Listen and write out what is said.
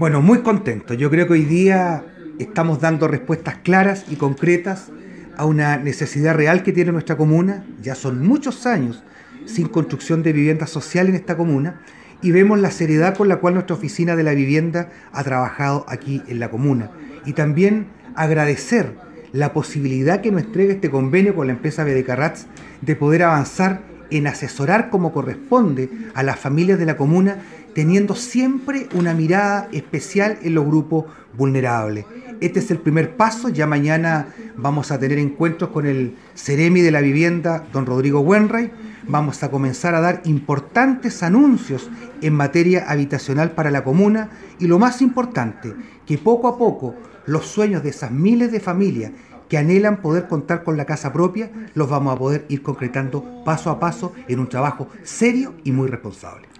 Bueno, muy contento. Yo creo que hoy día estamos dando respuestas claras y concretas a una necesidad real que tiene nuestra comuna. Ya son muchos años sin construcción de vivienda social en esta comuna y vemos la seriedad con la cual nuestra oficina de la vivienda ha trabajado aquí en la comuna. Y también agradecer la posibilidad que nos entrega este convenio con la empresa BDK Rats de poder avanzar en asesorar como corresponde a las familias de la comuna, teniendo siempre una mirada especial en los grupos vulnerables. Este es el primer paso. Ya mañana vamos a tener encuentros con el Ceremi de la Vivienda, don Rodrigo Wenray. Vamos a comenzar a dar importantes anuncios en materia habitacional para la comuna y lo más importante, que poco a poco los sueños de esas miles de familias que anhelan poder contar con la casa propia, los vamos a poder ir concretando paso a paso en un trabajo serio y muy responsable.